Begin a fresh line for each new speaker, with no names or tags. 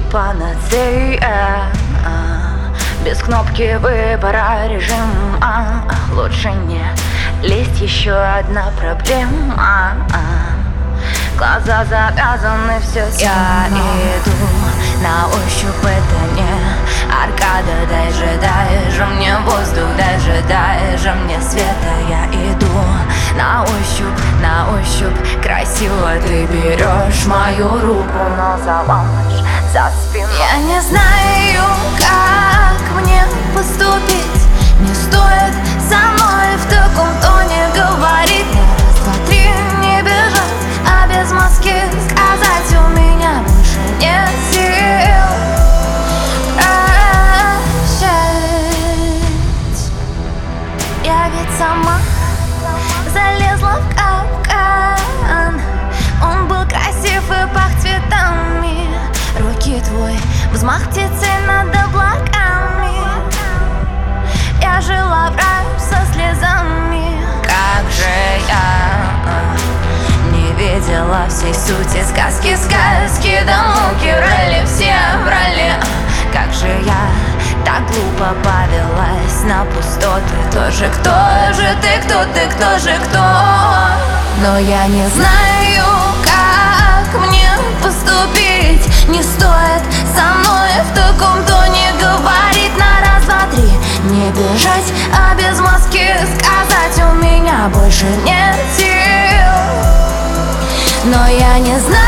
панацея. Без кнопки выбора режима. Лучше не лезть, еще одна проблема. Глаза завязаны, все. Я иду на ощупь, это не аркада. Дай же мне воздух, дай же мне света. Я иду на ощупь, красиво ты берешь мою руку, но заломишь за спину. Я не знаю, как мне поступить. Не стоит со мной в таком тоне говорить. Раз, два, три, не бежать, а без маски сказать: у меня больше нет сил прощать. Я ведь сама залезла в капкан. Он был красив и пах цветами. Руки твой, взмах птицы над облаками. Я жила в раю со слезами. Как же я не видела всей сути сказки, до муки врали, все врали. Как же я так глупо повелась на пустоты. Кто же ты, кто же кто? Но я не знаю, как мне поступить. Не стоит со мной в таком тоне говорить. На раз, два, три, не бежать, а без маски сказать: у меня больше нет сил. Но я не знаю,